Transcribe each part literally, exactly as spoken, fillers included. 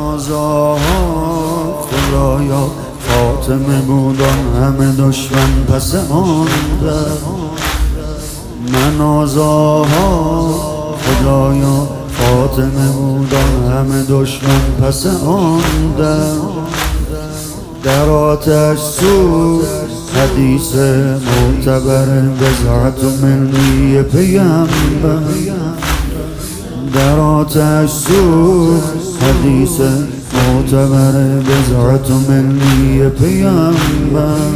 آزاها خدایا فاطمه بودن همه دشمن پس آن در من آزاها خدایا فاطمه بودن همه دشمن پس آن در در آتش سوخت حدیث معتبر بضعت منی پیامبر در آتش سوخت حدیث معتبر بضعت منی پیامبر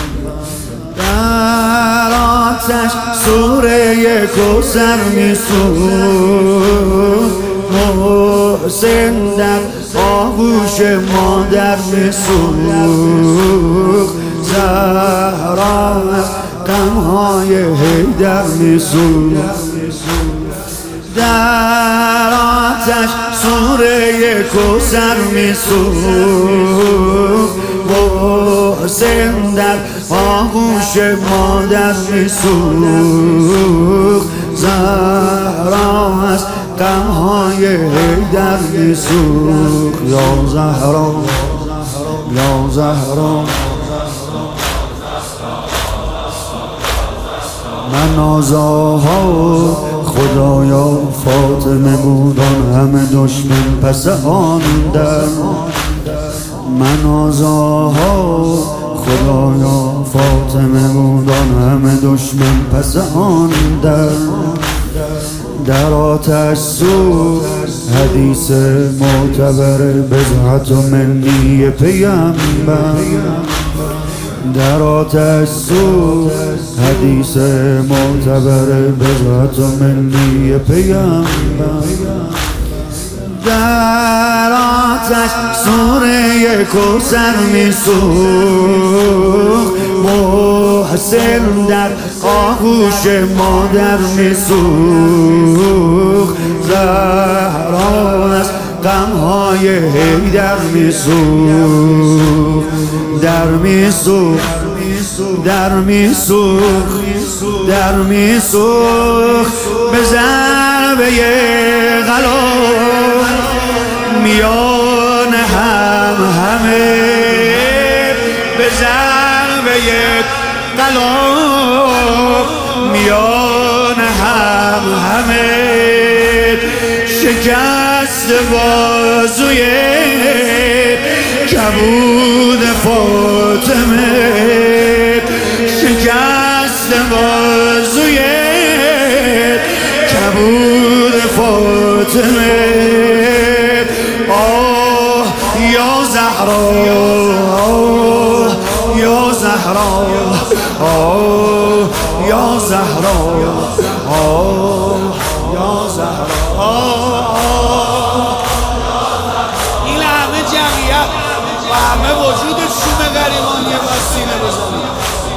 در آتش سوره کوثر میسوخت محسن در آغوش مادر میسوخت زهرا از غمهای حیدر میسوخت در آتش سوره کوثر میسوخت محسن در آغوش مادر میسوخت زهرا از غمهای حیدر میسوخت یا زهرا یا زهرا من آزاها خدایا فاطمه بودن همه دشمن پس آن در من آزاها خدایا فاطمه بودن همه دشمن پس آن در در آتش سوخت حدیث معتبر بضعت منی پیامبر در آتش سوخت حدیث معتبر بضعت منی پیامبر در آتش سوره کوثر میسوخت محسن در آغوش مادر میسوخت زهرا از غمهای حیدر میسوخت در میسوخت در میسوخت در میسوخت به ضربه غلام میان هم همه به ضربه غلام میان هم همه شکست بازوی کبود فاطمه شکست بازوی کبود فاطمه آه یا زهرا آه یا زهرا آه یا زهرا آه یا زهرا این همه جمعیت و همه وجود شوم غریبان یه بار سینه بزنید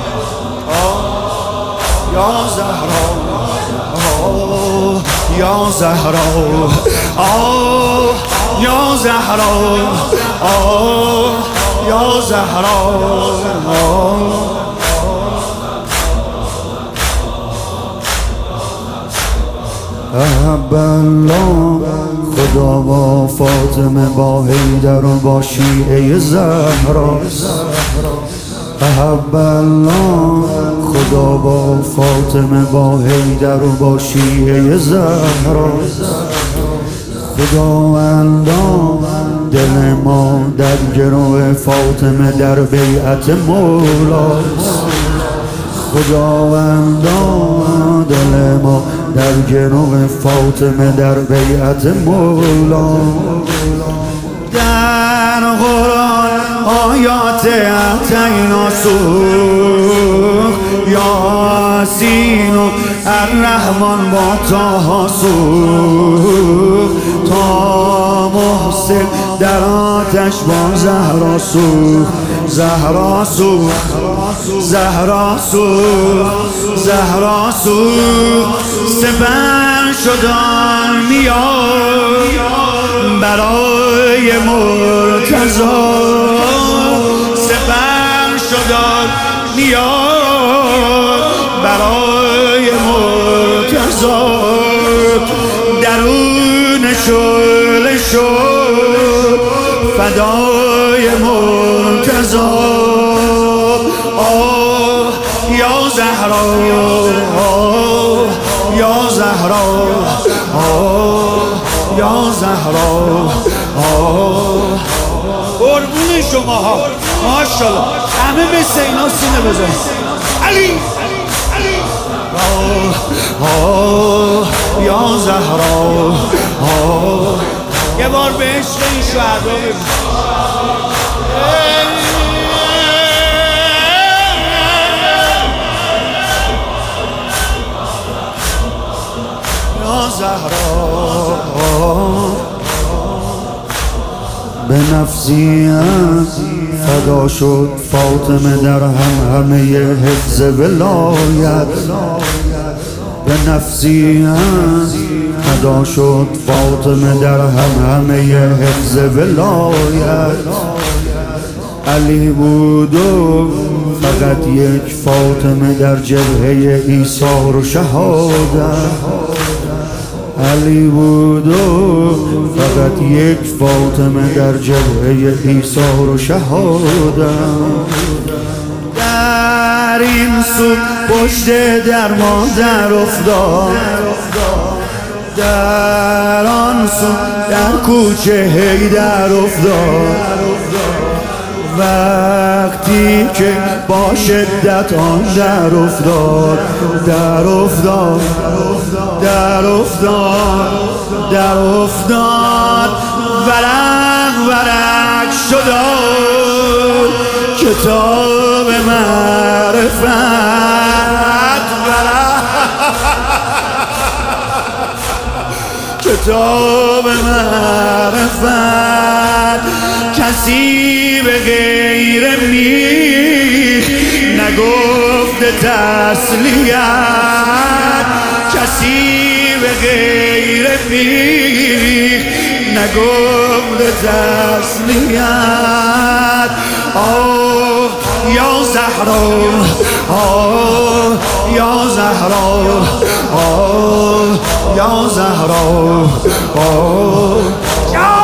یا زهرا آه یا زهرا آه یا زهرا آه یا زهرا احب الله خدا با فاطمه با حیدر و با شیعه زهرا احب الله خدا با فاطمه با حیدر و با شیعه زهرا خداوندا دل ما در گرو فاطمه در بیعت مولاست خداوندا دل ما در گرو فاطمه در بیعت مولا در قرآن آیات اتینا سوخت یاسین و الرحمن با طه سوخت تا محسن در آتش با زهرا سوخت زهرا سوخت زهرا سوخت زهرا سوخت سپر شدان میاد برای مرتضی سپر شدان میاد برای مرتضی درون شعله شد فدای مرتضی آه یا زهرا آه یا زهرا آه یا زهرا آه قربون شما ها ماشاءالله همه مثل اینا سینه بزنید علی آه آه یا زهرا آه یه بار به عشق این شهدا یا زهرا به نفسیم فدا شد فاطمه در هم همه حفظ ولایت به نفسیم فدا شد فاطمه در هم همه حفظ ولایت علی بود و فقط یک فاطمه در جبهه ایثار و شهادت علی بود و فقط یک فاطمه در جبهه ایثار و شهادت در این سو پشت در مادر افتاد در آن سو در کوچه حیدر افتاد وقتی که با شدت آن در افتاد در افتاد در افتاد در افتاد ورق ورق شد کتاب معرفت ورق کتاب معرفت کسی به غیر میخ نگفت تسلیت کسی به غیر میخ نگفت تسلیت آه یا زهرا آه یا زهرا آه یا زهرا آه